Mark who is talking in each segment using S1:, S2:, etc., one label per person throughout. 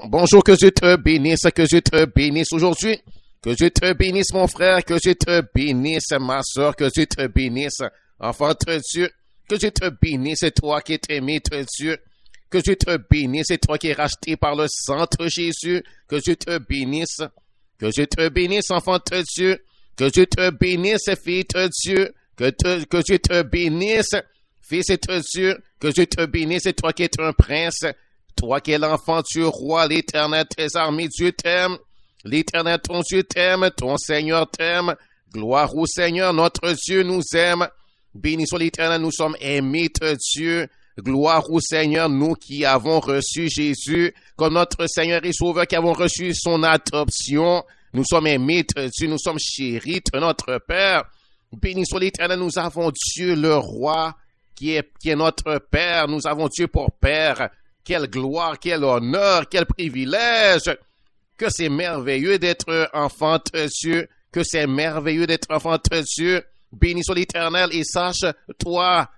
S1: Bonjour, que Dieu te bénisse aujourd'hui. Que Dieu te bénisse, mon frère, que Dieu te bénisse, ma soeur, que Dieu te bénisse, enfant de Dieu. Que Dieu te bénisse, c'est toi qui es aimé de Dieu. Que Dieu te bénisse, c'est toi qui es racheté par le sang de Jésus. Que Dieu te bénisse. Que Dieu te bénisse, enfant de Dieu. Que Dieu te bénisse, fille de Dieu. Que Dieu te bénisse, fils de Dieu. Que Dieu te bénisse, c'est toi qui es un prince. Toi qui es l'enfant du roi, l'Éternel, tes armées, Dieu t'aime. L'Éternel, ton Dieu t'aime, ton Seigneur t'aime. Gloire au Seigneur, notre Dieu nous aime. Béni soit l'Éternel, nous sommes aimés de Dieu. Gloire au Seigneur, nous qui avons reçu Jésus comme notre Seigneur et Sauveur, qui avons reçu son adoption. Nous sommes aimés de Dieu, nous sommes chéris de notre Père. Béni soit l'Éternel, nous avons Dieu le roi qui est notre Père. Nous avons Dieu pour Père. Quelle gloire, quel honneur, quel privilège. Que c'est merveilleux d'être enfant de Dieu. Que c'est merveilleux d'être enfant de Dieu. Béni soit l'Éternel et sache, toi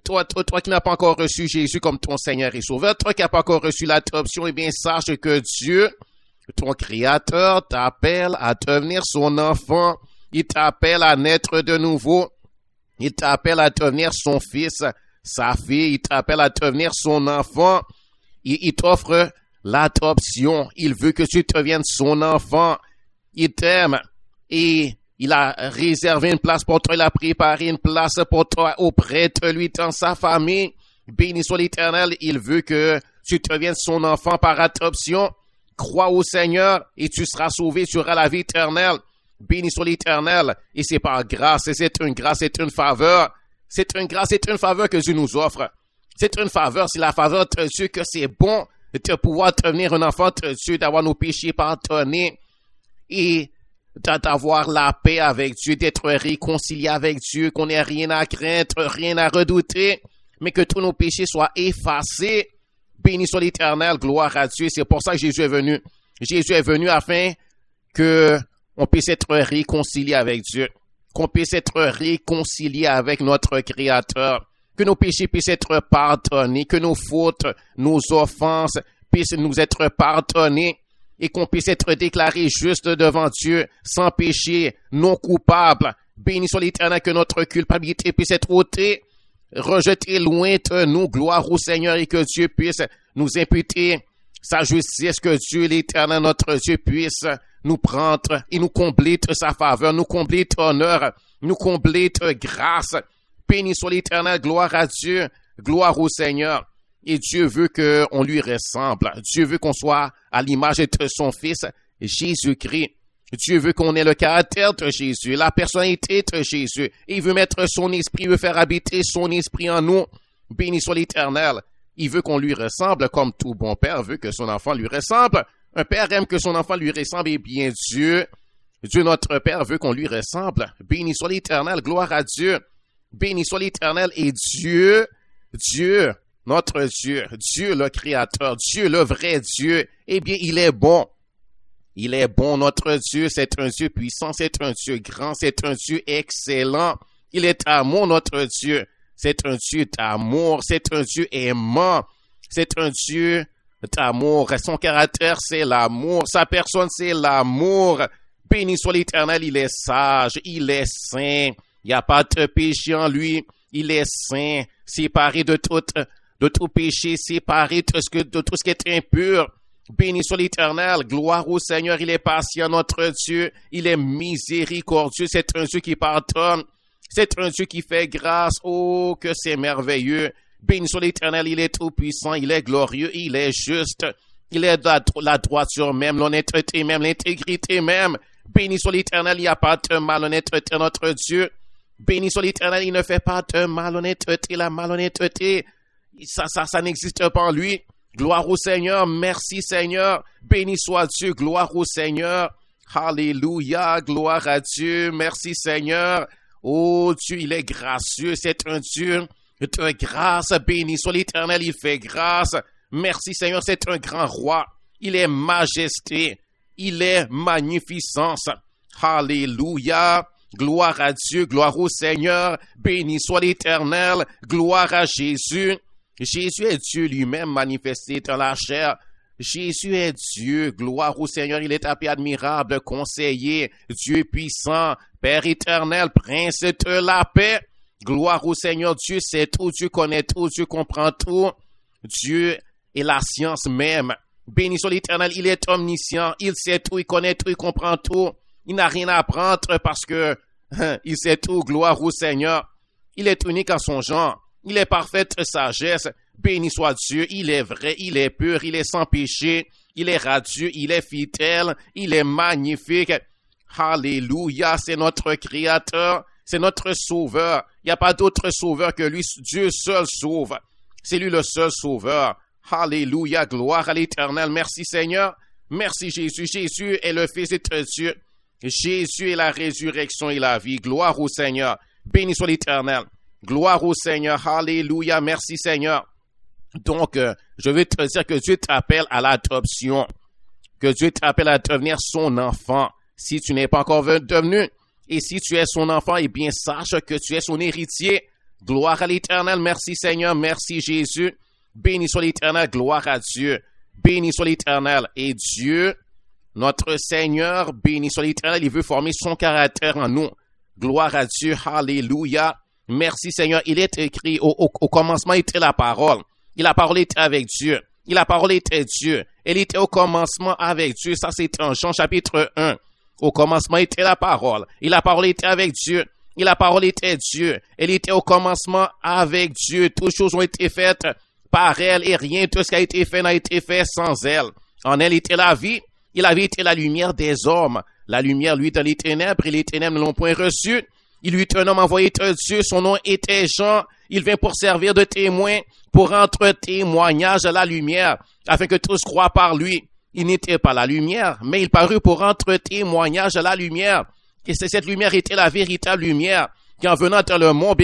S1: qui n'as pas encore reçu Jésus comme ton Seigneur et Sauveur, toi qui n'as pas encore reçu l'adoption, eh bien, sache que Dieu, ton Créateur, t'appelle à devenir son enfant. Il t'appelle à naître de nouveau. Il t'appelle à devenir son fils, sa fille. Il t'appelle à devenir son enfant. Il t'offre l'adoption. Il veut que tu deviennes son enfant. Il t'aime et il a réservé une place pour toi. Il a préparé une place pour toi auprès de lui dans sa famille. Béni soit l'Éternel. Il veut que tu deviennes son enfant par adoption. Crois au Seigneur et tu seras sauvé. Tu auras la vie éternelle. Béni soit l'Éternel. Et c'est par grâce. C'est une grâce, c'est une faveur. C'est une grâce, c'est une faveur que Dieu nous offre. C'est une faveur, c'est la faveur de Dieu que c'est bon de pouvoir devenir un enfant de Dieu, d'avoir nos péchés pardonnés et d'avoir la paix avec Dieu, d'être réconcilié avec Dieu, qu'on n'ait rien à craindre, rien à redouter, mais que tous nos péchés soient effacés. Béni soit l'Éternel, gloire à Dieu. C'est pour ça que Jésus est venu. Jésus est venu afin que on puisse être réconcilié avec Dieu, qu'on puisse être réconcilié avec notre Créateur. Que nos péchés puissent être pardonnés, que nos fautes, nos offenses puissent nous être pardonnées et qu'on puisse être déclarés justes devant Dieu, sans péché, non coupables. Béni soit l'Éternel, que notre culpabilité puisse être ôtée, rejetée loin de nous. Gloire au Seigneur et que Dieu puisse nous imputer sa justice, que Dieu, l'Éternel, notre Dieu, puisse nous prendre et nous combler de sa faveur, nous combler d'honneur, nous combler de grâce. Béni soit l'Éternel, gloire à Dieu, gloire au Seigneur. Et Dieu veut qu'on lui ressemble. Dieu veut qu'on soit à l'image de son Fils, Jésus-Christ. Dieu veut qu'on ait le caractère de Jésus, la personnalité de Jésus. Et il veut mettre son esprit, il veut faire habiter son esprit en nous. Béni soit l'Éternel. Il veut qu'on lui ressemble comme tout bon père veut que son enfant lui ressemble. Un père aime que son enfant lui ressemble. Et bien Dieu notre Père veut qu'on lui ressemble. Béni soit l'Éternel, gloire à Dieu. Béni soit l'Éternel et Dieu, notre Dieu, Dieu le Créateur, Dieu le vrai Dieu, eh bien, il est bon. Il est bon, notre Dieu, c'est un Dieu puissant, c'est un Dieu grand, c'est un Dieu excellent. Il est amour, notre Dieu. C'est un Dieu d'amour, c'est un Dieu aimant, c'est un Dieu d'amour. Son caractère, c'est l'amour, sa personne, c'est l'amour. Béni soit l'Éternel, il est sage, il est saint. Il n'y a pas de péché en lui. Il est saint, séparé de tout péché, séparé de tout ce qui est impur. Béni soit l'Éternel, gloire au Seigneur, il est patient, notre Dieu. Il est miséricordieux, c'est un Dieu qui pardonne. C'est un Dieu qui fait grâce. Oh, que c'est merveilleux. Béni soit l'Éternel, il est tout puissant, il est glorieux, il est juste. Il est la droiture même, l'honnêteté même, l'intégrité même. Béni soit l'Éternel, il n'y a pas de malhonnêteté, notre Dieu. Béni soit l'Éternel, il ne fait pas de malhonnêteté. La malhonnêteté, ça n'existe pas en lui. Gloire au Seigneur, merci Seigneur. Béni soit Dieu, gloire au Seigneur. Alléluia, gloire à Dieu, merci Seigneur. Oh Dieu, il est gracieux, c'est un Dieu de grâce. Béni soit l'Éternel, il fait grâce. Merci Seigneur, c'est un grand roi. Il est majesté, il est magnificence. Alléluia. Gloire à Dieu, gloire au Seigneur, béni soit l'Éternel, gloire à Jésus. Jésus est Dieu lui-même manifesté dans la chair. Jésus est Dieu. Gloire au Seigneur. Il est appelé admirable, conseiller, Dieu puissant, Père éternel, Prince de la paix. Gloire au Seigneur. Dieu sait tout, Dieu connaît tout, Dieu comprend tout. Dieu est la science même. Béni soit l'Éternel, il est omniscient, il sait tout, il connaît tout, il comprend tout. Il n'a rien à apprendre parce que il sait tout. Gloire au Seigneur. Il est unique en son genre. Il est parfaite sagesse. Béni soit Dieu. Il est vrai, il est pur, il est sans péché. Il est radieux, il est fidèle, il est magnifique. Alléluia, c'est notre Créateur, c'est notre Sauveur. Il n'y a pas d'autre Sauveur que lui. Dieu seul sauve. C'est lui le seul Sauveur. Alléluia, gloire à l'Éternel. Merci Seigneur. Merci Jésus. Jésus est le Fils de Dieu. Jésus est la résurrection et la vie. Gloire au Seigneur. Béni soit l'Éternel. Gloire au Seigneur. Alléluia. Merci Seigneur. Donc, je veux te dire que Dieu t'appelle à l'adoption. Que Dieu t'appelle à devenir son enfant. Si tu n'es pas encore devenu. Et si tu es son enfant, eh bien, sache que tu es son héritier. Gloire à l'Éternel. Merci Seigneur. Merci Jésus. Béni soit l'Éternel. Gloire à Dieu. Béni soit l'Éternel. Et Dieu, notre Seigneur, béni soit l'Éternel, il veut former son caractère en nous. Gloire à Dieu. Alléluia. Merci Seigneur. Il est écrit, au commencement était la parole. Et la parole était avec Dieu. Et la parole était Dieu. Elle était au commencement avec Dieu. Ça, c'est en Jean chapitre 1. Au commencement était la parole. Et la parole était avec Dieu. Et la parole était Dieu. Elle était au commencement avec Dieu. Toutes choses ont été faites par elle et rien de ce qui a été fait n'a été fait sans elle. En elle était la vie. Et la vie était la lumière des hommes. La lumière, lui, dans les ténèbres, et les ténèbres ne l'ont point reçu. Il lui est un homme envoyé de Dieu. Son nom était Jean. Il vint pour servir de témoin, pour rendre témoignage à la lumière, afin que tous croient par lui. Il n'était pas la lumière, mais il parut pour rendre témoignage à la lumière. Et cette lumière était la véritable lumière, qui en venant dans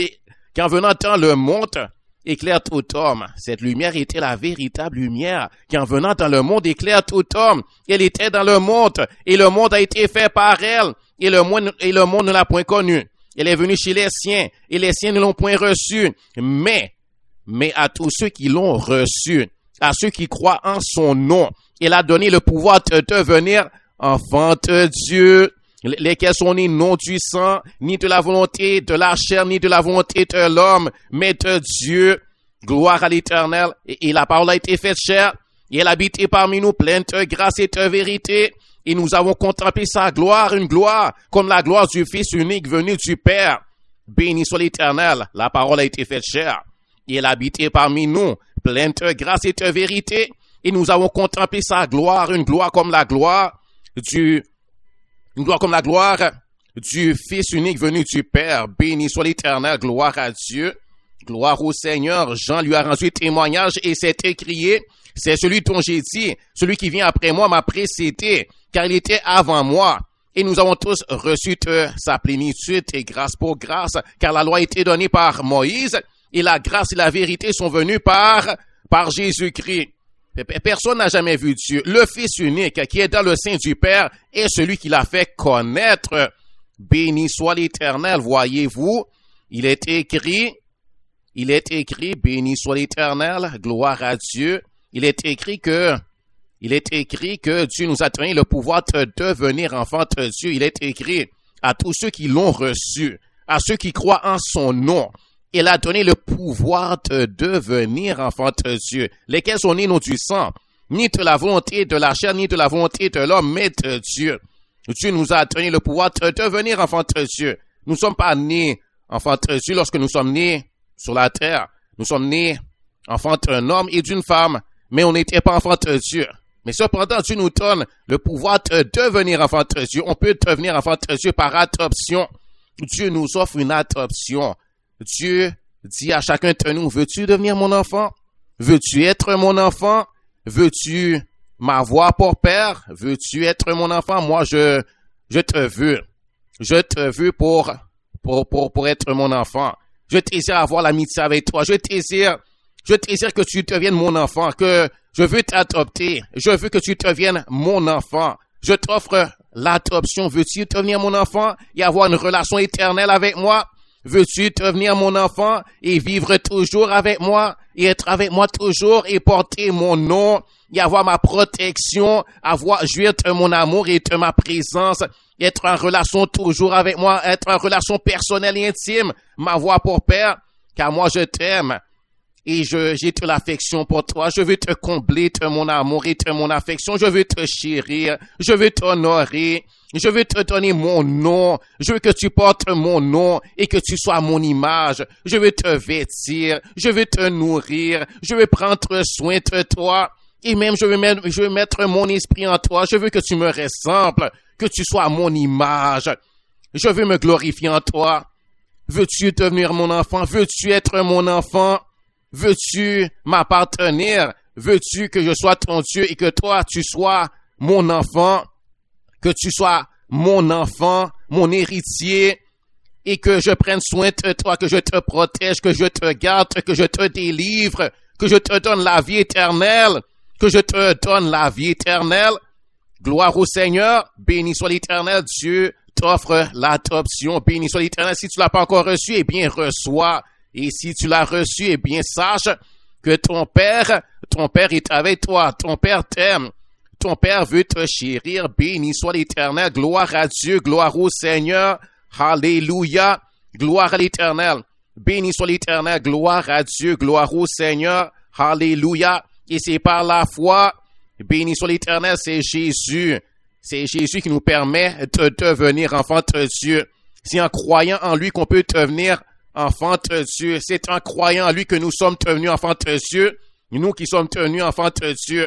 S1: le monde, éclaire tout homme. Cette lumière était la véritable lumière, qui en venant dans le monde éclaire tout homme. Elle était dans le monde, et le monde a été fait par elle, et le monde ne l'a point connue. Elle est venue chez les siens, et les siens ne l'ont point reçue. Mais à tous ceux qui l'ont reçue, à ceux qui croient en son nom, elle a donné le pouvoir de devenir enfants de Dieu, lesquels sont nés non du sang, ni de la volonté de la chair, ni de la volonté de l'homme, mais de Dieu. Gloire à l'Éternel. Et la parole a été faite chair, et elle habitait parmi nous, pleine de grâce et de vérité. Et nous avons contemplé sa gloire, une gloire comme la gloire du Fils unique venu du Père. Béni soit l'Éternel. La parole a été faite chair, et elle habitait parmi nous, pleine de grâce et de vérité. Et nous avons contemplé sa gloire, une gloire comme la gloire du Fils unique venu du Père. Béni soit l'Éternel, gloire à Dieu, gloire au Seigneur. Jean lui a rendu témoignage et s'est écrié, c'est celui dont j'ai dit, celui qui vient après moi m'a précédé, car il était avant moi. Et nous avons tous reçu de sa plénitude et grâce pour grâce, car la loi a été donnée par Moïse, et la grâce et la vérité sont venues par Jésus-Christ. Personne n'a jamais vu Dieu. Le Fils unique qui est dans le sein du Père est celui qui l'a fait connaître. Béni soit l'Éternel. Voyez-vous, il est écrit, béni soit l'Éternel, gloire à Dieu. Il est écrit que Dieu nous a donné le pouvoir de devenir enfants de Dieu. Il est écrit à tous ceux qui l'ont reçu, à ceux qui croient en son nom. Il a donné le pouvoir de devenir enfants de Dieu, lesquels sont nés non du sang, ni de la volonté de la chair, ni de la volonté de l'homme, mais de Dieu. Dieu nous a donné le pouvoir de devenir enfants de Dieu. Nous ne sommes pas nés enfants de Dieu lorsque nous sommes nés sur la terre. Nous sommes nés enfants d'un homme et d'une femme, mais on n'était pas enfants de Dieu. Mais cependant, Dieu nous donne le pouvoir de devenir enfants de Dieu. On peut devenir enfants de Dieu par adoption. Dieu nous offre une adoption. Dieu dit à chacun de nous, veux-tu devenir mon enfant? Veux-tu être mon enfant? Veux-tu m'avoir pour père? Veux-tu être mon enfant? Moi, je te veux. Je te veux pour être mon enfant. Je désire avoir l'amitié avec toi. Je désire que tu deviennes mon enfant, que je veux t'adopter. Je veux que tu deviennes mon enfant. Je t'offre l'adoption. Veux-tu devenir mon enfant et avoir une relation éternelle avec moi? Veux-tu devenir mon enfant et vivre toujours avec moi et être avec moi toujours et porter mon nom et avoir ma protection, jouir de mon amour et de ma présence, être en relation toujours avec moi, être en relation personnelle et intime, m'avoir pour père, car moi je t'aime. Et j'ai de l'affection pour toi. Je veux te combler de mon amour et de mon affection. Je veux te chérir. Je veux t'honorer. Je veux te donner mon nom. Je veux que tu portes mon nom et que tu sois mon image. Je veux te vêtir. Je veux te nourrir. Je veux prendre soin de toi. Et même, je veux mettre mon esprit en toi. Je veux que tu me ressembles. Que tu sois mon image. Je veux me glorifier en toi. Veux-tu devenir mon enfant? Veux-tu être mon enfant? Veux-tu m'appartenir? Veux-tu que je sois ton Dieu et que toi, tu sois mon enfant? Que tu sois mon enfant, mon héritier, et que je prenne soin de toi, que je te protège, que je te garde, que je te délivre, que je te donne la vie éternelle, que je te donne la vie éternelle. Gloire au Seigneur, béni soit l'Éternel, Dieu t'offre l'adoption, béni soit l'Éternel. Si tu l'as pas encore reçu, eh bien, reçois. Et si tu l'as reçu, eh bien, sache que ton père est avec toi. Ton père t'aime. Ton père veut te chérir. Béni soit l'Éternel. Gloire à Dieu. Gloire au Seigneur. Alléluia. Gloire à l'Éternel. Béni soit l'Éternel. Gloire à Dieu. Gloire au Seigneur. Alléluia. Et c'est par la foi. Béni soit l'Éternel. C'est Jésus. C'est Jésus qui nous permet de devenir enfant de Dieu. C'est en croyant en lui qu'on peut devenir enfant de Dieu. C'est en croyant en lui que nous sommes devenus enfants de Dieu. Nous qui sommes devenus enfants de Dieu.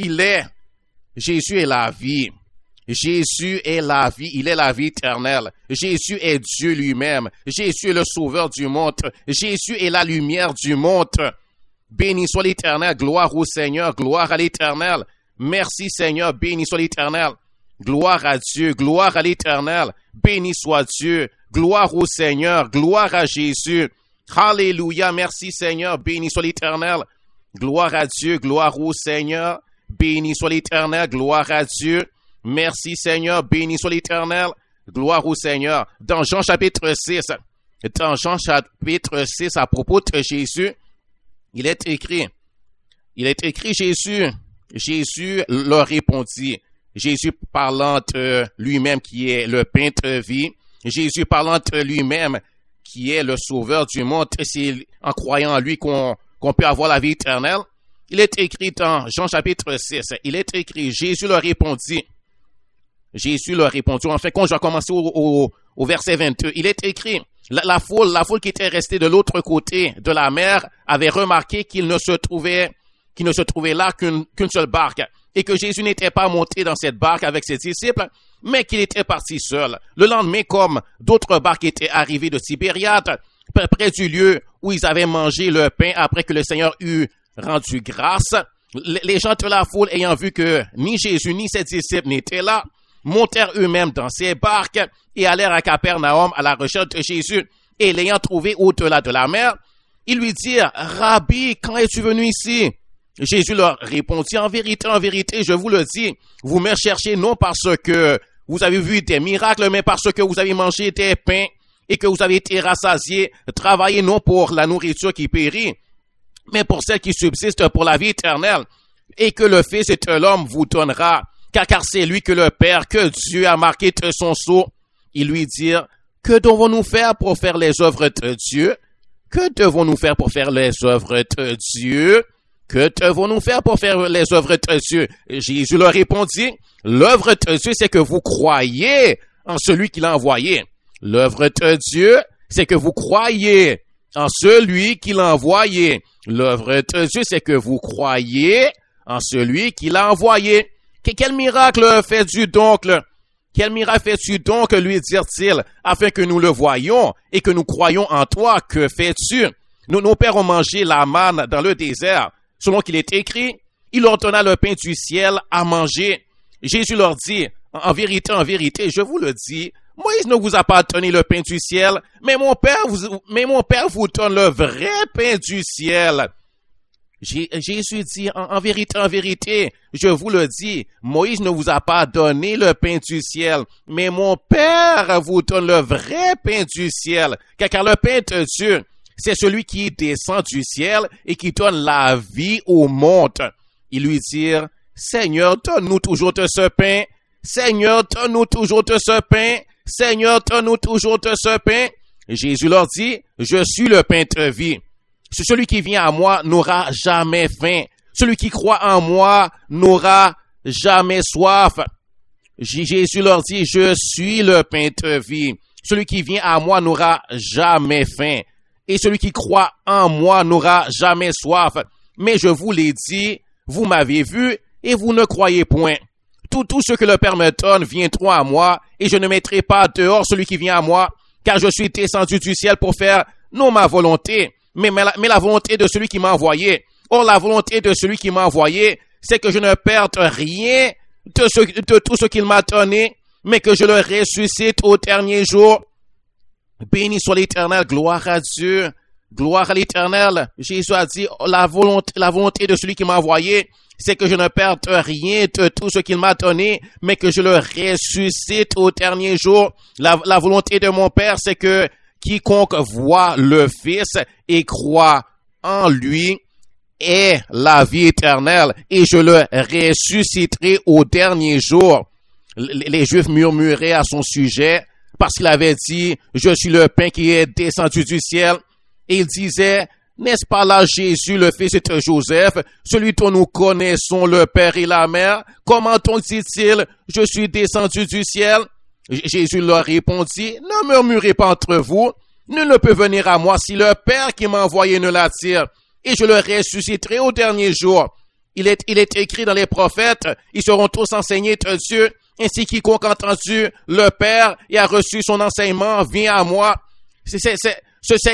S1: Jésus est la vie. Jésus est la vie. Il est la vie éternelle. Jésus est Dieu lui-même. Jésus est le sauveur du monde. Jésus est la lumière du monde. Béni soit l'Éternel. Gloire au Seigneur. Gloire à l'Éternel. Merci Seigneur. Béni soit l'Éternel. Gloire à Dieu. Gloire à l'Éternel. Béni soit Dieu. Gloire au Seigneur, gloire à Jésus. Alléluia, merci Seigneur, béni soit l'Éternel. Gloire à Dieu, gloire au Seigneur. Béni soit l'Éternel, gloire à Dieu. Merci Seigneur, béni soit l'Éternel. Gloire au Seigneur. Dans Jean chapitre 6, à propos de Jésus, il est écrit Jésus leur répondit. Jésus parlant de lui-même qui est le pain de vie. Jésus parlant de lui-même, qui est le sauveur du monde, c'est en croyant en lui qu'on peut avoir la vie éternelle. Il est écrit dans Jean chapitre 6, il est écrit, Jésus leur répondit, en fait, quand je vais commencer au verset 22, il est écrit, la foule qui était restée de l'autre côté de la mer avait remarqué qu'il ne se trouvait là qu'une seule barque, et que Jésus n'était pas monté dans cette barque avec ses disciples, mais qu'il était parti seul. Le lendemain, comme d'autres barques étaient arrivées de Tibériade, près du lieu où ils avaient mangé le pain après que le Seigneur eut rendu grâce, les gens de la foule, ayant vu que ni Jésus ni ses disciples n'étaient là, montèrent eux-mêmes dans ces barques et allèrent à Capernaum à la recherche de Jésus. Et l'ayant trouvé au-delà de la mer, ils lui dirent, « Rabbi, quand es-tu venu ici? » Jésus leur répondit, en vérité, je vous le dis, vous me cherchez non parce que vous avez vu des miracles, mais parce que vous avez mangé des pains et que vous avez été rassasiés, travaillez non pour la nourriture qui périt, mais pour celle qui subsiste pour la vie éternelle, et que le Fils de l'homme vous donnera, car c'est lui que le Père, que Dieu a marqué de son sceau. Ils lui dirent, que devons-nous faire pour faire les œuvres de Dieu? Que devons-nous faire pour faire les œuvres de Dieu? Que devons-nous faire pour faire les œuvres de Dieu? Jésus leur répondit, l'œuvre de Dieu, c'est que vous croyez en celui qui l'a envoyé. L'œuvre de Dieu, c'est que vous croyez en celui qui l'a envoyé. L'œuvre de Dieu, c'est que vous croyez en celui qui l'a envoyé. Quel miracle fais-tu donc? Quel miracle fais-tu donc, lui dirent-ils, afin que nous le voyions et que nous croyions en toi? Que fais-tu? Nos pères ont mangé la manne dans le désert. Selon qu'il est écrit, il leur donna le pain du ciel à manger. Jésus leur dit, en vérité, je vous le dis, Moïse ne vous a pas donné le pain du ciel, mais mon Père vous donne le vrai pain du ciel. Jésus dit, en vérité, je vous le dis, Moïse ne vous a pas donné le pain du ciel, mais mon Père vous donne le vrai pain du ciel. Car le pain de Dieu, c'est celui qui descend du ciel et qui donne la vie au monde. Ils lui dirent, Seigneur, donne-nous toujours de ce pain. Seigneur, donne-nous toujours de ce pain. Seigneur, donne-nous toujours de ce pain. Et Jésus leur dit, je suis le pain de vie. Celui qui vient à moi n'aura jamais faim. Celui qui croit en moi n'aura jamais soif. Jésus leur dit, je suis le pain de vie. Celui qui vient à moi n'aura jamais faim. Et celui qui croit en moi n'aura jamais soif. Mais je vous l'ai dit, vous m'avez vu et vous ne croyez point. Tout ce que le Père me donne viendront à moi et je ne mettrai pas dehors celui qui vient à moi, car je suis descendu du ciel pour faire non ma volonté, mais la volonté de celui qui m'a envoyé. Or, la volonté de celui qui m'a envoyé, c'est que je ne perde rien de tout ce qu'il m'a donné, mais que je le ressuscite au dernier jour. Béni soit l'Éternel, gloire à Dieu, gloire à l'Éternel. Jésus a dit, la volonté de celui qui m'a envoyé, c'est que je ne perde rien de tout ce qu'il m'a donné, mais que je le ressuscite au dernier jour. La volonté de mon Père, c'est que quiconque voit le Fils et croit en lui ait la vie éternelle, et je le ressusciterai au dernier jour. Les Juifs murmuraient à son sujet, parce qu'il avait dit, je suis le pain qui est descendu du ciel. Et il disait, n'est-ce pas là Jésus, le fils de Joseph, celui dont nous connaissons le Père et la Mère? Comment donc dit-il, je suis descendu du ciel? Jésus leur répondit, ne murmurez pas entre vous, nul ne peut venir à moi si le Père qui m'a envoyé ne l'attire, et je le ressusciterai au dernier jour. Il est écrit dans les prophètes, ils seront tous enseignés de Dieu, ainsi quiconque a entendu le Père et a reçu son enseignement vient à moi. C'est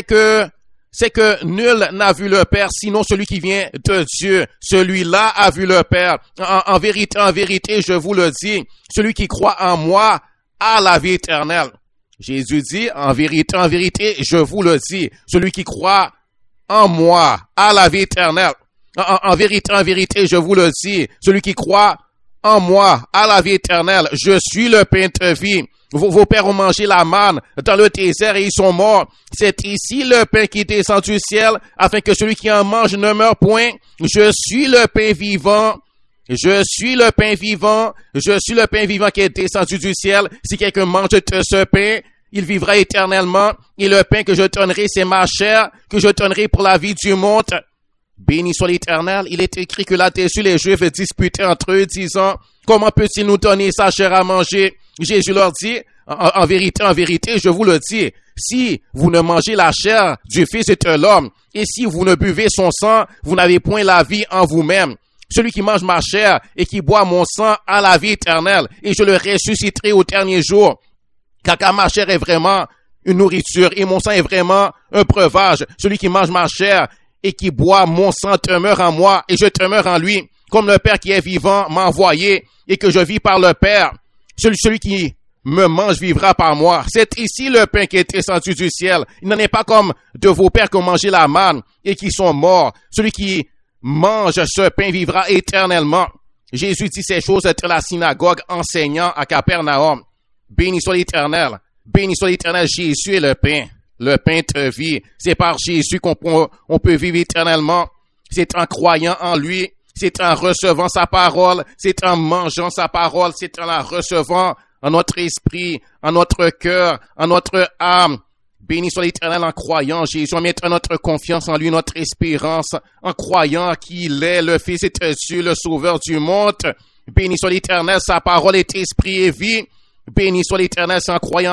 S1: que nul n'a vu le Père, sinon celui qui vient de Dieu. Celui-là a vu le Père. En vérité, je vous le dis, celui qui croit en moi a la vie éternelle. Jésus dit, en vérité, je vous le dis, celui qui croit en moi a la vie éternelle. En vérité, je vous le dis, celui qui croit en moi a la vie éternelle. Je suis le pain de vie. Vos pères ont mangé la manne dans le désert et ils sont morts. C'est ici le pain qui descend du ciel, afin que celui qui en mange ne meure point. Je suis le pain vivant. Je suis le pain vivant. Je suis le pain vivant qui est descendu du ciel. Si quelqu'un mange de ce pain, il vivra éternellement. Et le pain que je donnerai, c'est ma chair, que je donnerai pour la vie du monde. Béni soit l'Éternel. Il est écrit que là-dessus, les Juifs disputaient entre eux, disant, comment peut-il nous donner sa chair à manger? Jésus leur dit, en vérité, je vous le dis, si vous ne mangez la chair du Fils de l'homme, et si vous ne buvez son sang, vous n'avez point la vie en vous-même. Celui qui mange ma chair et qui boit mon sang a la vie éternelle, et je le ressusciterai au dernier jour. Car ma chair est vraiment une nourriture, et mon sang est vraiment un breuvage. Celui qui mange ma chair et qui boit mon sang demeure en moi, et je demeure en lui, comme le Père qui est vivant m'a envoyé, et que je vis par le Père. Celui qui me mange vivra par moi. C'est ici le pain qui est descendu du ciel. Il n'en est pas comme de vos pères qui ont mangé la manne et qui sont morts. Celui qui mange ce pain vivra éternellement. Jésus dit ces choses dans la synagogue enseignant à Capernaum. Béni soit l'Éternel. Béni soit l'Éternel. Jésus est le pain de vie. C'est par Jésus qu'on peut vivre éternellement. C'est en croyant en lui. C'est en recevant sa parole, c'est en mangeant sa parole, c'est en la recevant en notre esprit, en notre cœur, en notre âme. Béni soit l'Éternel en croyant Jésus, en mettant notre confiance en lui, notre espérance, en croyant qu'il est le Fils de Dieu, le Sauveur du monde. Béni soit l'Éternel, sa parole est esprit et vie. Béni soit l'Éternel, c'est en croyant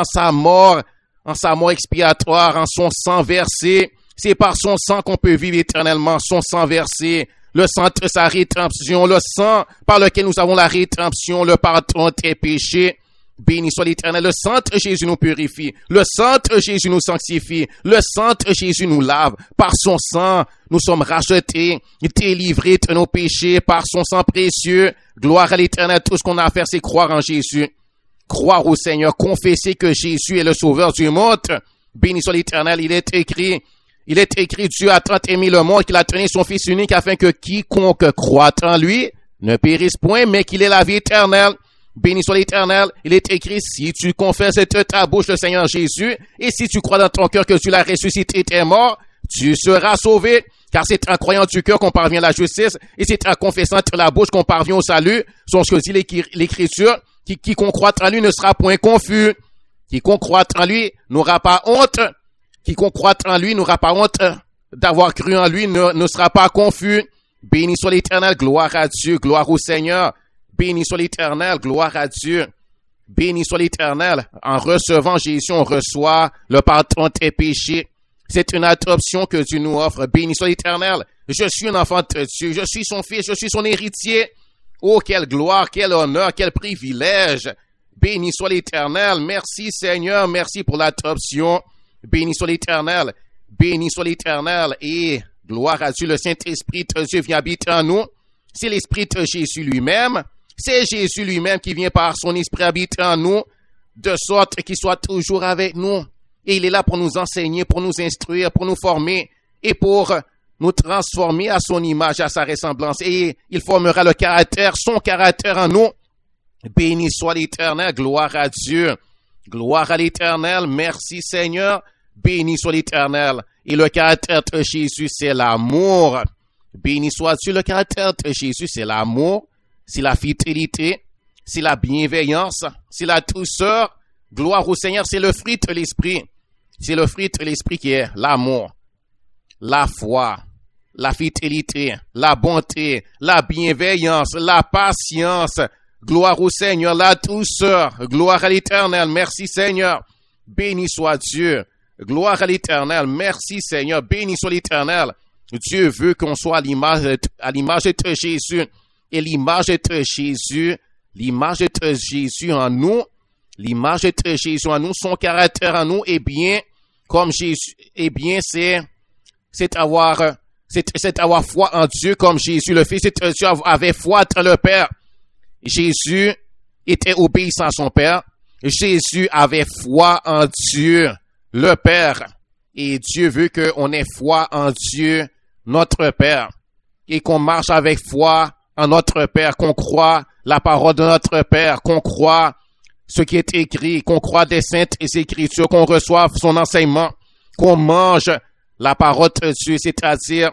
S1: en sa mort expiatoire, en son sang versé. C'est par son sang qu'on peut vivre éternellement, son sang versé. Le sang de sa rédemption, le sang par lequel nous avons la rédemption, le pardon des péchés. Béni soit l'Éternel. Le sang de Jésus nous purifie. Le sang de Jésus nous sanctifie. Le sang de Jésus nous lave. Par son sang, nous sommes rachetés, délivrés de nos péchés par son sang précieux. Gloire à l'Éternel. Tout ce qu'on a à faire, c'est croire en Jésus. Croire au Seigneur, confesser que Jésus est le Sauveur du monde. Béni soit l'Éternel. Il est écrit, Il est écrit, Dieu a tant aimé le monde qu'il a donné son Fils unique afin que quiconque croit en lui ne périsse point, mais qu'il ait la vie éternelle. Béni soit l'Éternel. Il est écrit, si tu confesses de ta bouche le Seigneur Jésus, et si tu crois dans ton cœur que tu l'as ressuscité et t'es mort, tu seras sauvé. Car c'est en croyant du cœur qu'on parvient à la justice, et c'est en confessant de la bouche qu'on parvient au salut. C'est ce que dit l'Écriture. Quiconque croit en lui ne sera point confus. Quiconque croit en lui n'aura pas honte. Quiconque croit en lui n'aura pas honte d'avoir cru en lui, ne sera pas confus. Béni soit l'Éternel, gloire à Dieu, gloire au Seigneur. Béni soit l'Éternel, gloire à Dieu. Béni soit l'Éternel. En recevant Jésus, on reçoit le pardon de tes péchés. C'est une adoption que Dieu nous offre. Béni soit l'Éternel. Je suis un enfant de Dieu. Je suis son fils. Je suis son héritier. Oh, quelle gloire, quel honneur, quel privilège. Béni soit l'Éternel. Merci Seigneur. Merci pour l'adoption. Béni soit l'Éternel. Béni soit l'Éternel. Et gloire à Dieu. Le Saint-Esprit de Dieu vient habiter en nous. C'est l'Esprit de Jésus lui-même. C'est Jésus lui-même qui vient par son Esprit habiter en nous, de sorte qu'il soit toujours avec nous. Et il est là pour nous enseigner, pour nous instruire, pour nous former et pour nous transformer à son image, à sa ressemblance. Et il formera le caractère, son caractère en nous. Béni soit l'Éternel, gloire à Dieu. Gloire à l'Éternel, merci Seigneur. Béni soit l'Éternel. Et le caractère de Jésus, c'est l'amour. Béni soit Dieu, le caractère de Jésus, c'est l'amour, c'est la fidélité, c'est la bienveillance, c'est la douceur. Gloire au Seigneur, c'est le fruit de l'Esprit. C'est le fruit de l'Esprit qui est l'amour, la foi, la fidélité, la bonté, la bienveillance, la patience. Gloire au Seigneur, la douceur. Gloire à l'Éternel. Merci Seigneur. Béni soit Dieu. Gloire à l'Éternel. Merci Seigneur. Béni soit l'Éternel. Dieu veut qu'on soit à l'image de Jésus. Et l'image de Jésus en nous, l'image de Jésus en nous, son caractère en nous, eh bien, comme Jésus, eh bien, c'est avoir foi en Dieu comme Jésus, le Fils de Dieu, avait foi dans le Père. Jésus était obéissant à son Père. Jésus avait foi en Dieu, le Père. Et Dieu veut qu'on ait foi en Dieu, notre Père. Et qu'on marche avec foi en notre Père, qu'on croit la parole de notre Père, qu'on croit ce qui est écrit, qu'on croit des saintes écritures, qu'on reçoive son enseignement, qu'on mange la parole de Dieu, c'est-à-dire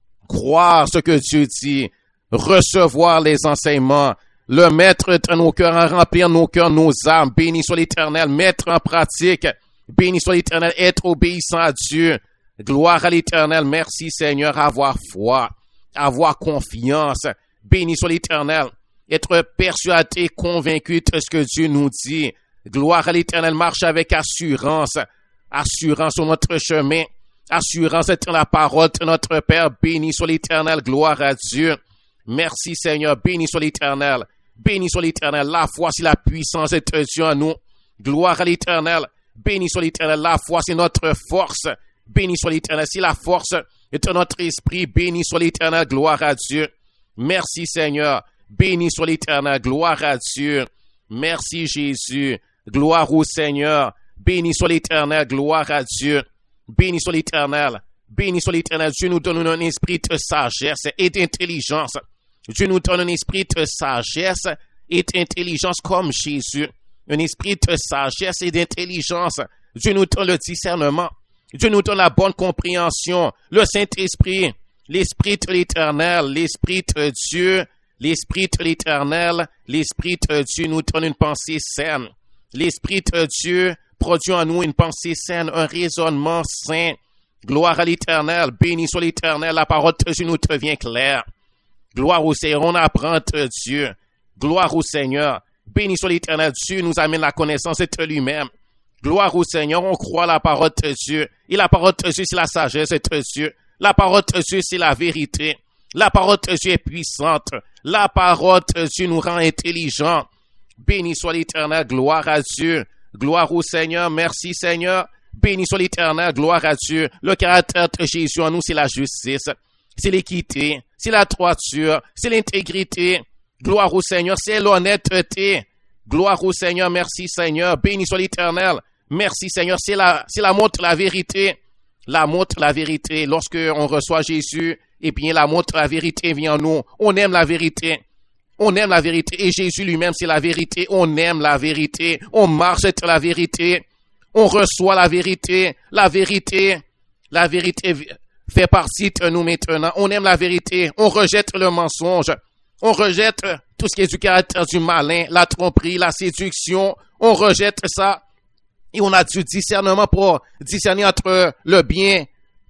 S1: croire ce que Dieu dit, recevoir les enseignements, le mettre dans nos cœurs, en remplir nos cœurs, nos âmes. Béni soit l'Éternel, mettre en pratique. Béni soit l'Éternel, être obéissant à Dieu. Gloire à l'Éternel. Merci Seigneur, avoir foi, avoir confiance. Béni soit l'Éternel, être persuadé, convaincu de ce que Dieu nous dit. Gloire à l'Éternel, marche avec assurance. Assurance sur notre chemin. Assurance dans la parole de notre Père. Béni soit l'Éternel, gloire à Dieu. Merci Seigneur, béni soit l'Éternel. Béni soit l'Éternel, la foi c'est la puissance de Dieu en nous. Gloire à l'Éternel. Béni soit l'Éternel, la foi c'est notre force. Béni soit l'Éternel, c'est la force de notre esprit. Béni soit l'Éternel, gloire à Dieu. Merci Seigneur, béni soit l'Éternel, gloire à Dieu. Merci Jésus, gloire au Seigneur. Béni soit l'Éternel, gloire à Dieu. Béni soit l'Éternel. Béni soit l'Éternel. Dieu nous donne un esprit de sagesse et d'intelligence. Dieu nous donne un esprit de sagesse et d'intelligence comme Jésus. Un esprit de sagesse et d'intelligence. Dieu nous donne le discernement. Dieu nous donne la bonne compréhension. Le Saint-Esprit, l'Esprit de l'Éternel, l'Esprit de Dieu, l'Esprit de l'Éternel, l'Esprit de Dieu nous donne une pensée saine. L'Esprit de Dieu produit en nous une pensée saine, un raisonnement sain. Gloire à l'Éternel, béni soit l'Éternel, la parole de Dieu nous devient claire. Gloire au Seigneur, on apprend de Dieu. Gloire au Seigneur, béni soit l'Éternel, Dieu nous amène la connaissance de lui-même. Gloire au Seigneur, on croit la parole de Dieu. Et la parole de Dieu, c'est la sagesse de Dieu. La parole de Dieu, c'est la vérité. La parole de Dieu est puissante. La parole de Dieu nous rend intelligents. Béni soit l'Éternel, gloire à Dieu. Gloire au Seigneur, merci Seigneur. Béni soit l'Éternel, gloire à Dieu. Le caractère de Jésus en nous, c'est la justice, c'est l'équité, c'est la droiture, c'est l'intégrité. Gloire au Seigneur, c'est l'honnêteté. Gloire au Seigneur, merci Seigneur. Béni soit l'Éternel, merci Seigneur. C'est l'amour de la vérité. L'amour de la vérité, lorsque on reçoit Jésus, eh bien, l'amour de la vérité vient en nous. On aime la vérité. On aime la vérité. Et Jésus lui-même, c'est la vérité. On aime la vérité. On marche sur la vérité. On reçoit la vérité. La vérité fait partie de nous maintenant. On aime la vérité. On rejette le mensonge. On rejette tout ce qui est du caractère du malin, la tromperie, la séduction. On rejette ça. Et on a du discernement pour discerner entre le bien,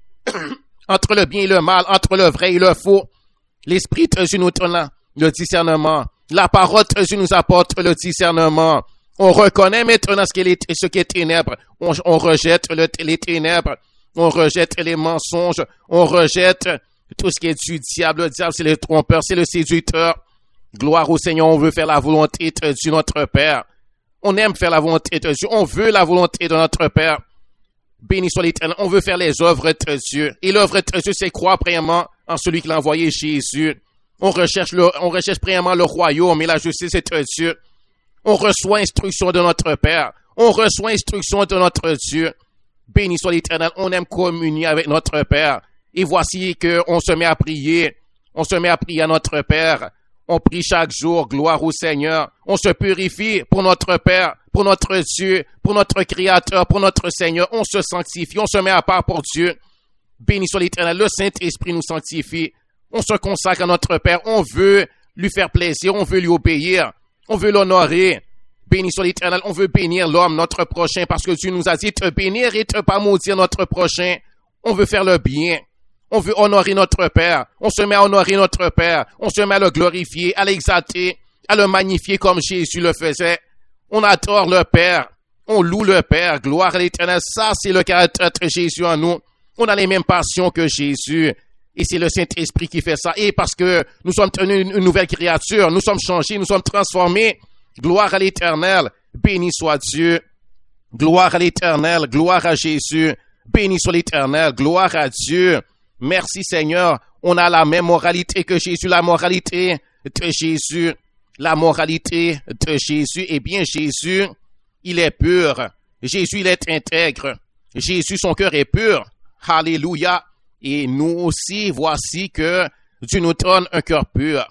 S1: entre le bien et le mal, entre le vrai et le faux. L'Esprit de Dieu nous donne le discernement. La parole de Dieu nous apporte le discernement. On reconnaît maintenant ce qui est ténèbres. On rejette les ténèbres. On rejette les mensonges. On rejette tout ce qui est du diable. Le diable, c'est le trompeur, c'est le séducteur. Gloire au Seigneur, on veut faire la volonté de Dieu, notre Père. On aime faire la volonté de Dieu. On veut la volonté de notre Père. Béni soit l'Éternel. On veut faire les œuvres de Dieu. Et l'œuvre de Dieu, c'est croire premièrement en celui qui l'a envoyé, Jésus. On recherche premièrement le royaume et la justice de Dieu. On reçoit instruction de notre Père. On reçoit instruction de notre Dieu. Béni soit l'Éternel. On aime communier avec notre Père. Et voici qu'on se met à prier. On se met à prier à notre Père. On prie chaque jour, gloire au Seigneur. On se purifie pour notre Père, pour notre Dieu, pour notre Créateur, pour notre Seigneur. On se sanctifie, on se met à part pour Dieu. Béni soit l'Éternel, le Saint-Esprit nous sanctifie. On se consacre à notre Père. On veut lui faire plaisir, on veut lui obéir. On veut l'honorer. Béni soit l'Éternel, on veut bénir l'homme, notre prochain, parce que Dieu nous a dit de bénir et de pas maudire notre prochain. On veut faire le bien. On veut honorer notre Père. On se met à honorer notre Père. On se met à le glorifier, à l'exalter, à le magnifier comme Jésus le faisait. On adore le Père. On loue le Père. Gloire à l'Éternel. Ça, c'est le caractère de Jésus en nous. On a les mêmes passions que Jésus. Et c'est le Saint-Esprit qui fait ça. Et parce que nous sommes une nouvelle créature, nous sommes changés, nous sommes transformés. Gloire à l'Éternel. Béni soit Dieu. Gloire à l'Éternel. Gloire à Jésus. Béni soit l'Éternel. Gloire à Dieu. Merci Seigneur, on a la même moralité que Jésus, la moralité de Jésus, la moralité de Jésus. Eh bien Jésus, il est pur, Jésus il est intègre, Jésus son cœur est pur, alléluia. Et nous aussi, voici que Dieu nous donne un cœur pur,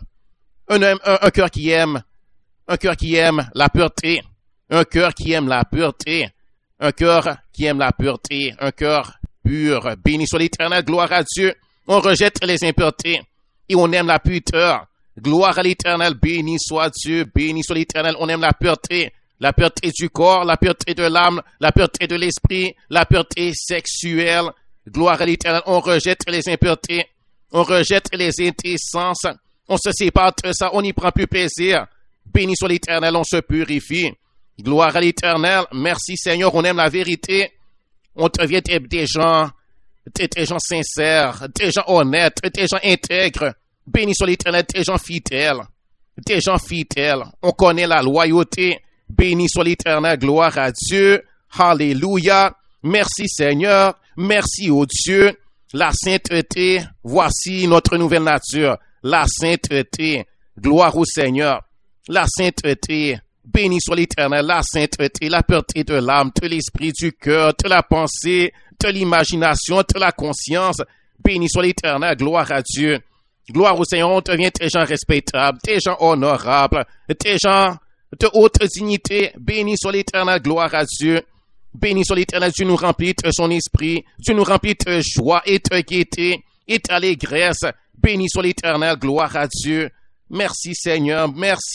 S1: un cœur qui aime la pureté, un cœur qui aime la pureté, un cœur qui aime la pureté, un cœur pur. Béni soit l'Éternel, gloire à Dieu. On rejette les impuretés et on aime la pureté. Gloire à l'Éternel, béni soit Dieu, béni soit l'Éternel. On aime la pureté du corps, la pureté de l'âme, la pureté de l'esprit, la pureté sexuelle. Gloire à l'Éternel, on rejette les impuretés, on rejette les indécences, on se sépare de ça, on n'y prend plus plaisir. Béni soit l'Éternel, on se purifie. Gloire à l'Éternel, merci Seigneur, on aime la vérité. On devient des gens sincères, des gens honnêtes, des gens intègres. Béni soit l'Éternel, des gens fidèles. Des gens fidèles. On connaît la loyauté. Béni soit l'Éternel, gloire à Dieu. Alléluia. Merci Seigneur. Merci au Dieu. La sainteté, voici notre nouvelle nature. La sainteté. Gloire au Seigneur. La sainteté. Béni soit l'Éternel, la sainteté, la pureté de l'âme, de l'esprit, du cœur, de la pensée, de l'imagination, de la conscience. Béni soit l'Éternel, gloire à Dieu. Gloire au Seigneur, on devient des gens respectables, des gens honorables, des gens de haute dignité. Béni soit l'Éternel, gloire à Dieu. Béni soit l'Éternel, Dieu nous remplit de son esprit, Dieu nous remplit de joie et de gaieté et d'allégresse. Béni soit l'Éternel, gloire à Dieu. Merci Seigneur,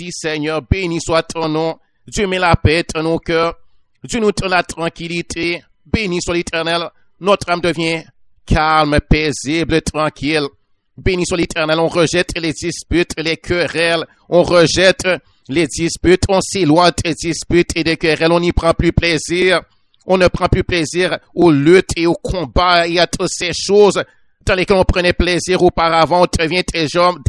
S1: béni soit ton nom. Dieu met la paix dans nos cœurs. Dieu nous donne la tranquillité. Béni soit l'Éternel. Notre âme devient calme, paisible, tranquille. Béni soit l'Éternel. On rejette les disputes, les querelles. On rejette les disputes. On s'éloigne des disputes et des querelles. On n'y prend plus plaisir. On ne prend plus plaisir aux luttes et aux combats et à toutes ces choses dans lesquelles on prenait plaisir auparavant. On devient des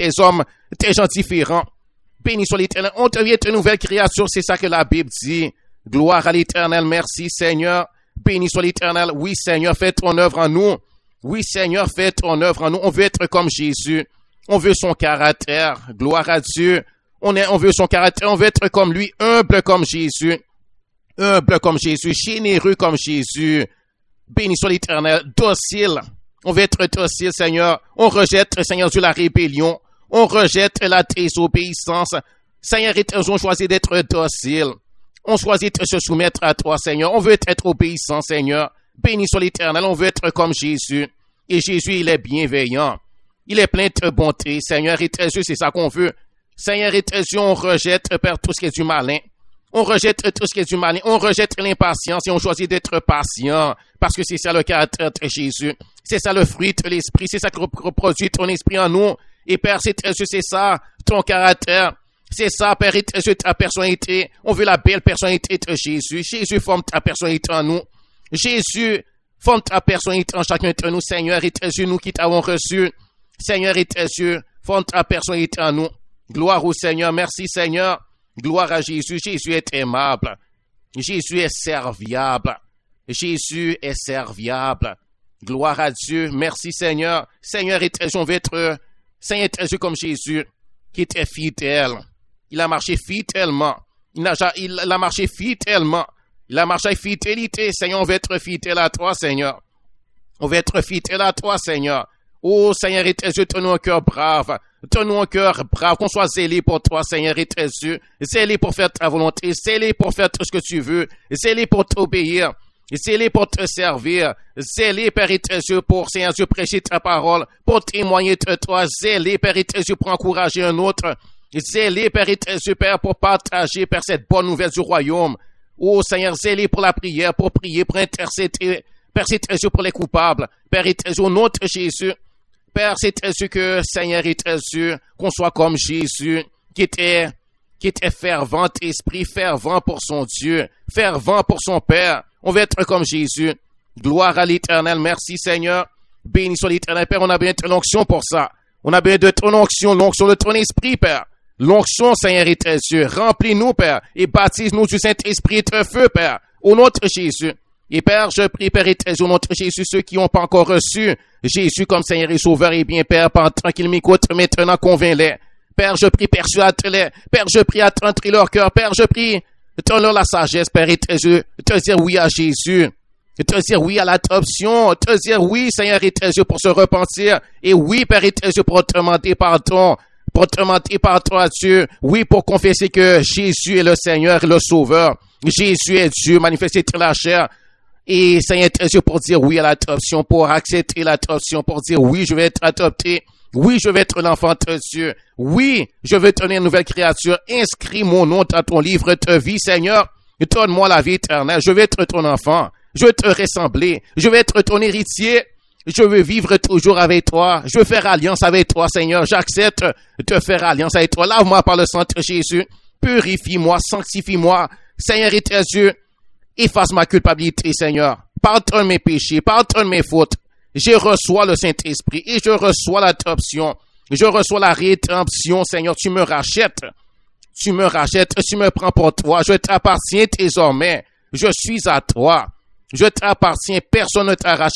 S1: gens différents. Béni soit l'Éternel. On devient une nouvelle créature. C'est ça que la Bible dit. Gloire à l'Éternel. Merci Seigneur. Béni soit l'Éternel. Oui Seigneur, fais ton œuvre en nous. Oui Seigneur, fais ton œuvre en nous. On veut être comme Jésus. On veut son caractère. Gloire à Dieu. On veut son caractère. On veut être comme lui. Humble comme Jésus. Humble comme Jésus. Généreux comme Jésus. Béni soit l'Éternel, docile. On veut être docile, Seigneur. On rejette, Seigneur Dieu, la rébellion. On rejette la désobéissance. Seigneur éternel, on choisit d'être docile. On choisit de se soumettre à toi, Seigneur. On veut être obéissant, Seigneur. Béni soit l'Éternel, on veut être comme Jésus. Et Jésus, il est bienveillant. Il est plein de bonté. Seigneur éternel, c'est ça qu'on veut. Seigneur éternel, on rejette, Père, tout ce qui est du malin. On rejette tout ce qui est du malin. On rejette l'impatience et on choisit d'être patient. Parce que c'est ça le caractère de Jésus. C'est ça le fruit de l'esprit. C'est ça qui reproduit ton esprit en nous. Et Père, c'est ça, ton caractère. C'est ça, Père, ta personnalité. On veut la belle personnalité de Jésus. Jésus forme ta personnalité en nous. Jésus forme ta personnalité en chacun de nous. Seigneur et Jésus, nous qui t'avons reçu. Seigneur et Jésus, forme ta personnalité en nous. Gloire au Seigneur. Merci, Seigneur. Gloire à Jésus. Jésus est aimable. Jésus est serviable. Jésus est serviable. Gloire à Dieu. Merci, Seigneur. Seigneur et Jésus, on veut être, Seigneur et Jésus comme Jésus, qui était fidèle. Il a marché fidèlement. Il a marché fidèlement. Il a marché avec fidélité. Seigneur, on veut être fidèle à toi, Seigneur. On veut être fidèle à toi, Seigneur. Oh, Seigneur et Jésus, donne-nous un cœur brave. Donne-nous un cœur brave, qu'on soit zélé pour toi, Seigneur et Jésus. Zélé pour faire ta volonté. Zélé pour faire tout ce que tu veux. Zélé pour t'obéir. Zélé pour te servir. Zélé, Père et Jésus, pour, Seigneur Dieu, prêcher ta parole, pour témoigner de toi. Zélé, Père et Jésus, pour encourager un autre. Zélé, Père et Jésus, Père, pour partager, Père, cette bonne nouvelle du royaume. Oh, Seigneur, zélé pour la prière, pour prier, pour intercéder. Père, c'est Jésus pour les coupables. Père et Jésus, au nom de Jésus. Père, c'est Jésus que, Seigneur et Jésus, qu'on soit comme Jésus, qui était fervent, esprit fervent pour son Dieu, fervent pour son Père. On veut être comme Jésus. Gloire à l'Éternel. Merci, Seigneur. Béni soit l'Éternel. Père, on a besoin de l'onction pour ça. On a besoin de ton onction, l'onction de ton esprit, Père. L'onction, Seigneur et Jésus. Remplis-nous, Père, et baptise-nous du Saint-Esprit et de feu, Père, au nom de Jésus. Et Père, je prie, Père et Jésus, au nom de Jésus, ceux qui n'ont pas encore reçu Jésus comme Seigneur et Sauveur, et bien, Père, pendant qu'ils m'écoutent maintenant, convainc-les. Père, je prie, persuade-les. Père, je prie, attendris leur cœur. Père, je prie, donne-leur la sagesse, Père et Jésus, te dire oui à Jésus. Te dire oui à l'adoption, te dire oui, Seigneur et Jésus, pour se repentir. Et oui, Père et Jésus, pour te demander pardon. Pour te demander pardon à Dieu. Oui, pour confesser que Jésus est le Seigneur et le Sauveur. Jésus est Dieu, manifesté dans la chair. Et Seigneur Jésus, pour dire oui à l'adoption, pour accepter l'adoption, pour dire oui, je vais être adopté. Oui, je vais être l'enfant de Dieu. Oui, je veux donner une nouvelle créature. Inscris mon nom dans ton livre de vie, Seigneur. Donne-moi la vie éternelle. Je vais être ton enfant. Je veux te ressembler. Je veux être ton héritier. Je veux vivre toujours avec toi. Je veux faire alliance avec toi, Seigneur. J'accepte de faire alliance avec toi. Lave-moi par le sang de Jésus. Purifie-moi, sanctifie-moi. Seigneur et Dieu, efface ma culpabilité, Seigneur. Pardonne mes péchés, pardonne mes fautes. Je reçois le Saint-Esprit et je reçois l'adoption. Je reçois la rédemption, Seigneur. Tu me rachètes. Tu me rachètes. Tu me prends pour toi. Je t'appartiens désormais. Je suis à toi. Je t'appartiens. Personne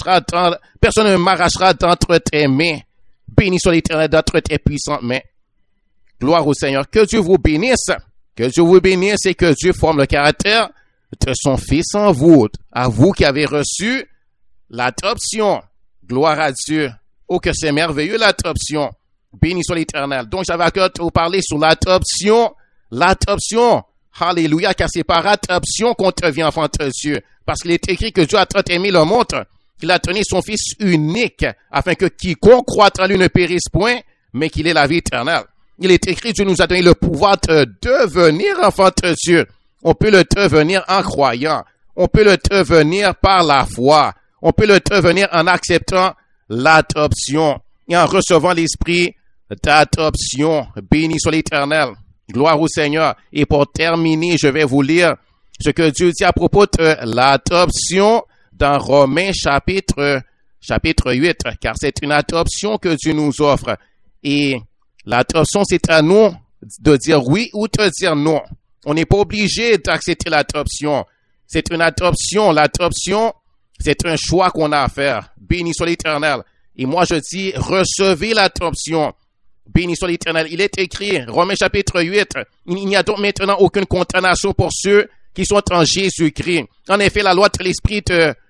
S1: ne m'arrachera d'entre tes mains. Béni soit l'Éternel d'entre tes puissantes mains. Gloire au Seigneur. Que Dieu vous bénisse. Que Dieu vous bénisse et que Dieu forme le caractère de son Fils en vous. À vous qui avez reçu l'adoption. Gloire à Dieu. Oh, que c'est merveilleux, l'adoption. Béni soit l'Éternel. Donc, j'avais à cœur de vous parler sur l'adoption. L'adoption. Alléluia, car c'est par adoption qu'on devient enfant de Dieu. Parce qu'il est écrit que Dieu a tant aimé le monde qu'il a donné son Fils unique, afin que quiconque croit en lui ne périsse point, mais qu'il ait la vie éternelle. Il est écrit, Dieu nous a donné le pouvoir de devenir enfant de Dieu. On peut le devenir en croyant. On peut le devenir par la foi. On peut le devenir en acceptant l'adoption et en recevant l'esprit d'adoption. Béni soit l'Éternel. Gloire au Seigneur. Et pour terminer, je vais vous lire ce que Dieu dit à propos de l'adoption dans Romains chapitre 8, car c'est une adoption que Dieu nous offre. Et l'adoption, c'est à nous de dire oui ou de dire non. On n'est pas obligé d'accepter l'adoption. C'est une adoption. L'adoption, c'est un choix qu'on a à faire. Béni soit l'Éternel. Et moi, je dis, recevez l'adoption. Béni soit l'Éternel. Il est écrit, Romains chapitre 8, il n'y a donc maintenant aucune condamnation pour ceux qui sont en Jésus-Christ. En effet, la loi de l'Esprit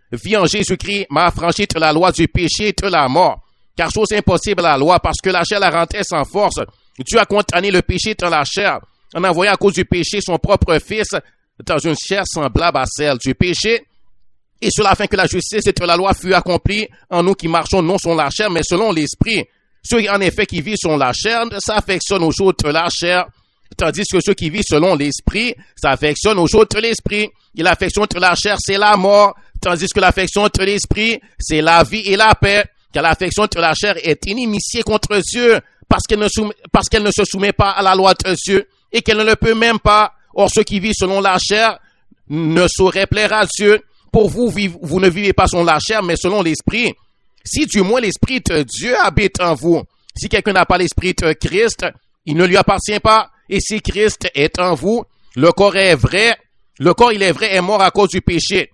S1: vie en Jésus-Christ m'a affranchi de la loi du péché et de la mort. Car chose impossible à la loi, parce que la chair la rendait sans force. Dieu a condamné le péché dans la chair, en envoyant à cause du péché son propre Fils dans une chair semblable à celle du péché, et cela afin que la justice de la loi fût accomplie en nous qui marchons non selon la chair, mais selon l'esprit. Ceux en effet qui vivent selon la chair s'affectionnent aux choses de la chair, tandis que ceux qui vivent selon l'esprit s'affectionnent aux choses de l'esprit. Et l'affection de la chair, c'est la mort, tandis que l'affection de l'esprit, c'est la vie et la paix. Car l'affection de la chair est inimitié contre Dieu, parce qu'elle ne se soumet pas à la loi de Dieu, et qu'elle ne le peut même pas. Or, ceux qui vivent selon la chair ne sauraient plaire à Dieu. Pour vous, vous ne vivez pas selon la chair, mais selon l'esprit. Si du moins l'esprit de Dieu habite en vous, si quelqu'un n'a pas l'esprit de Christ, il ne lui appartient pas. Et si Christ est en vous, le corps est vrai, est mort à cause du péché.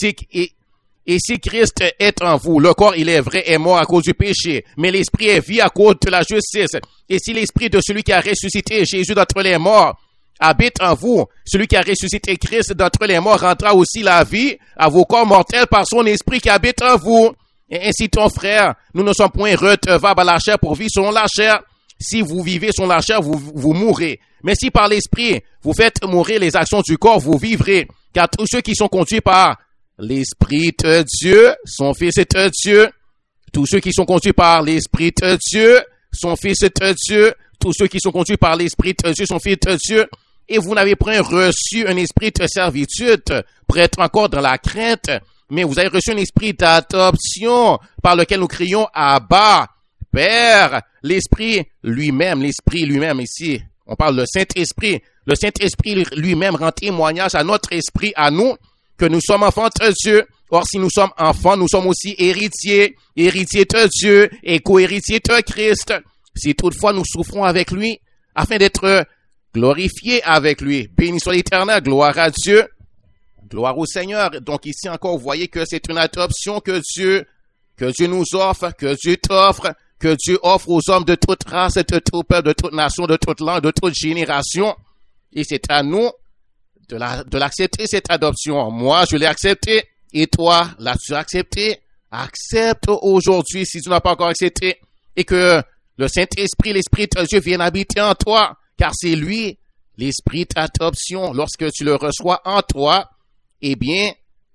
S1: Et si Christ est en vous, le corps, il est vrai, est mort à cause du péché, mais l'esprit est vie à cause de la justice. Et si l'esprit de celui qui a ressuscité Jésus d'entre les morts habite en vous, celui qui a ressuscité Christ d'entre les morts rendra aussi la vie à vos corps mortels par son esprit qui habite en vous. Et ainsi, ton frère, nous ne sommes point redevables à la chair pour vivre selon la chair. Si vous vivez selon la chair, vous mourrez. Mais si par l'esprit, vous faites mourir les actions du corps, vous vivrez. Car tous ceux qui sont conduits par l'Esprit de Dieu, son Fils est de Dieu. Tous ceux qui sont conduits par l'Esprit de Dieu, son Fils est de Dieu. Tous ceux qui sont conduits par l'Esprit de Dieu, son Fils de Dieu. Et vous n'avez point reçu un esprit de servitude pour être encore dans la crainte, mais vous avez reçu un esprit d'adoption par lequel nous crions Abba, Père. L'Esprit lui-même ici, on parle le Saint-Esprit. Le Saint-Esprit lui-même rend témoignage à notre esprit, à nous, que nous sommes enfants de Dieu. Or, si nous sommes enfants, nous sommes aussi héritiers de Dieu et co-héritiers de Christ. Si toutefois nous souffrons avec lui, afin d'être glorifiés avec lui. Béni soit l'Éternel, gloire à Dieu, gloire au Seigneur. Donc ici encore, vous voyez que c'est une adoption que Dieu nous offre, que Dieu t'offre, que Dieu offre aux hommes de toute race, de tout peuple, de toute nation, de toute langue, de toute génération. Et c'est à nous de l'accepter, cette adoption. Moi, je l'ai accepté. Et toi, l'as-tu accepté? Accepte aujourd'hui si tu n'as pas encore accepté. Et que le Saint-Esprit, l'Esprit de Dieu vienne habiter en toi. Car c'est lui, l'Esprit d'adoption. Lorsque tu le reçois en toi, eh bien,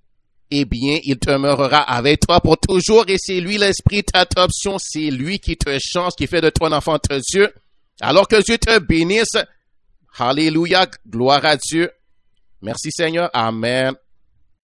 S1: il demeurera avec toi pour toujours. Et c'est lui, l'Esprit d'adoption. C'est lui qui te change, qui fait de toi un enfant de Dieu. Alors que Dieu te bénisse. Alléluia. Gloire à Dieu. Merci Seigneur. Amen.